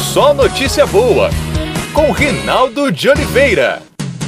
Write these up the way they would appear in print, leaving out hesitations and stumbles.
Só Notícia Boa, com Rinaldo de Oliveira.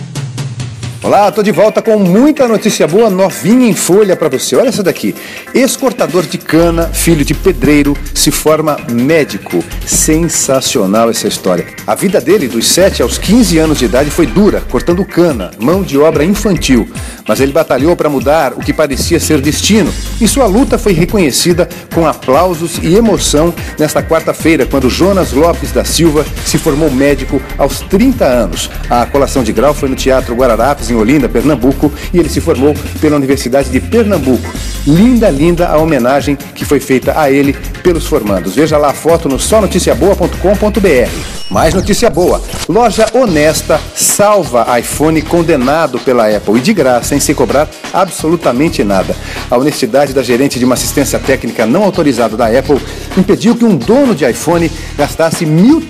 Olá, estou de volta com muita notícia boa, novinha em folha para você. Olha essa daqui. Ex-cortador de cana, filho de pedreiro, se forma médico. Sensacional essa história. A vida dele, dos 7 aos 15 anos de idade, foi dura, cortando cana, mão de obra infantil. Mas ele batalhou para mudar o que parecia ser destino. E sua luta foi reconhecida com aplausos e emoção nesta quarta-feira, quando Jonas Lopes da Silva se formou médico aos 30 anos. A colação de grau foi no Teatro Guararapes, em Olinda, Pernambuco, e ele se formou pela Universidade de Pernambuco. Linda a homenagem que foi feita a ele pelos formandos. Veja lá a foto no sonoticiaboa.com.br. Mais notícia boa. Loja honesta salva iPhone condenado pela Apple e de graça, sem cobrar absolutamente nada. A honestidade da gerente de uma assistência técnica não autorizada da Apple impediu que um dono de iPhone gastasse R$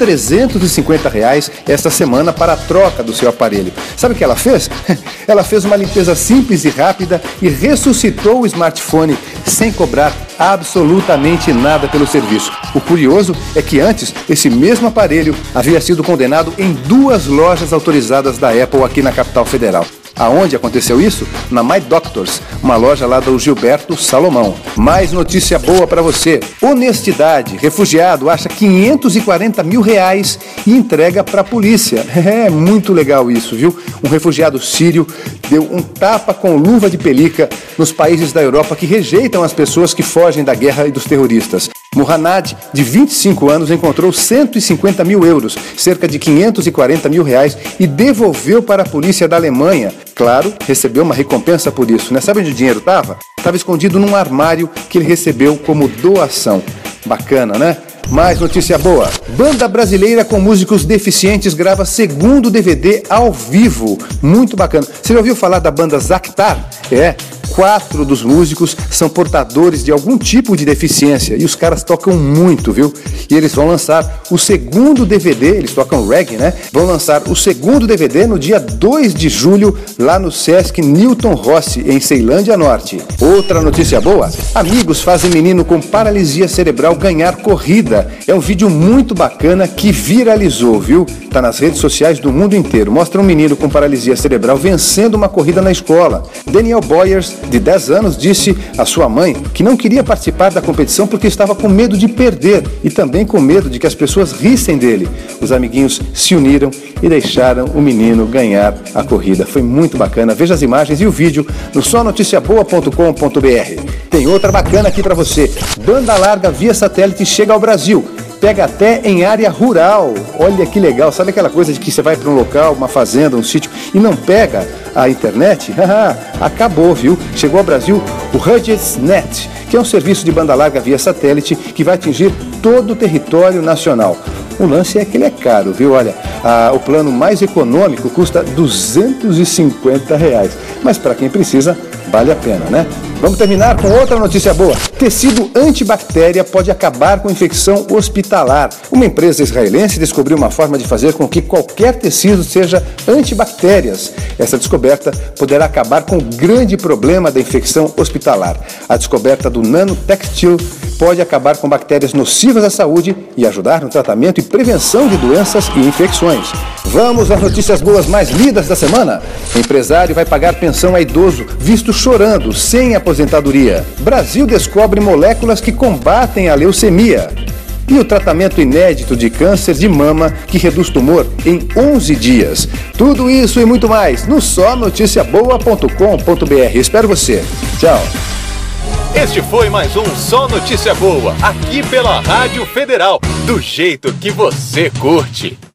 1.350 esta semana para a troca do seu aparelho. Sabe o que ela fez? Ela fez uma limpeza simples e rápida e ressuscitou o smartphone sem cobrar absolutamente nada pelo serviço. O curioso é que antes, esse mesmo aparelho havia sido condenado em 2 lojas autorizadas da Apple aqui na capital federal. Aonde aconteceu isso? Na My Doctors, uma loja lá do Gilberto Salomão. Mais notícia boa para você. Honestidade. Refugiado acha R$540 mil e entrega para a polícia. É muito legal isso, viu? Um refugiado sírio deu um tapa com luva de pelica nos países da Europa que rejeitam as pessoas que fogem da guerra e dos terroristas. Muhannad, de 25 anos, encontrou 150 mil euros, cerca de R$540 mil, e devolveu para a polícia da Alemanha. Claro, recebeu uma recompensa por isso, né? Sabe onde o dinheiro estava? Estava escondido num armário que ele recebeu como doação. Bacana, né? Mais notícia boa. Banda brasileira com músicos deficientes grava segundo DVD ao vivo. Muito bacana. Você já ouviu falar da banda Zactar? 4 dos músicos são portadores de algum tipo de deficiência e os caras tocam muito, viu? E eles vão lançar o segundo DVD, eles tocam reggae, né? Vão lançar o segundo DVD no dia 2 de julho lá no Sesc Newton Rossi, em Ceilândia Norte. Outra notícia boa, amigos fazem menino com paralisia cerebral ganhar corrida. É um vídeo muito bacana que viralizou, viu? Tá nas redes sociais do mundo inteiro. Mostra um menino com paralisia cerebral vencendo uma corrida na escola. Daniel Boyers, de 10 anos, disse à sua mãe que não queria participar da competição porque estava com medo de perder e também com medo de que as pessoas rissem dele. Os amiguinhos se uniram e deixaram o menino ganhar a corrida. Foi muito bacana. Veja as imagens e o vídeo no sonoticiaboa.com.br. Tem outra bacana aqui para você. Banda larga via satélite chega ao Brasil. Pega até em área rural. Olha que legal. Sabe aquela coisa de que você vai para um local, uma fazenda, um sítio e não pega a internet? Acabou, viu? Chegou ao Brasil o HughesNet, que é um serviço de banda larga via satélite que vai atingir todo o território nacional. O lance é que ele é caro, viu? Olha, o plano mais econômico custa R$250. Mas para quem precisa, vale a pena, né? Vamos terminar com outra notícia boa. Tecido antibactéria pode acabar com infecção hospitalar. Uma empresa israelense descobriu uma forma de fazer com que qualquer tecido seja antibactérias. Essa descoberta poderá acabar com o grande problema da infecção hospitalar. A descoberta do nanotextil pode acabar com bactérias nocivas à saúde e ajudar no tratamento e prevenção de doenças e infecções. Vamos às notícias boas mais lidas da semana. Empresário vai pagar pensão a idoso visto chorando, sem aposentadoria. Brasil descobre moléculas que combatem a leucemia. E o tratamento inédito de câncer de mama que reduz tumor em 11 dias. Tudo isso e muito mais no sonoticiaboa.com.br. Espero você. Tchau. Este foi mais um Só Notícia Boa, aqui pela Rádio Federal, do jeito que você curte.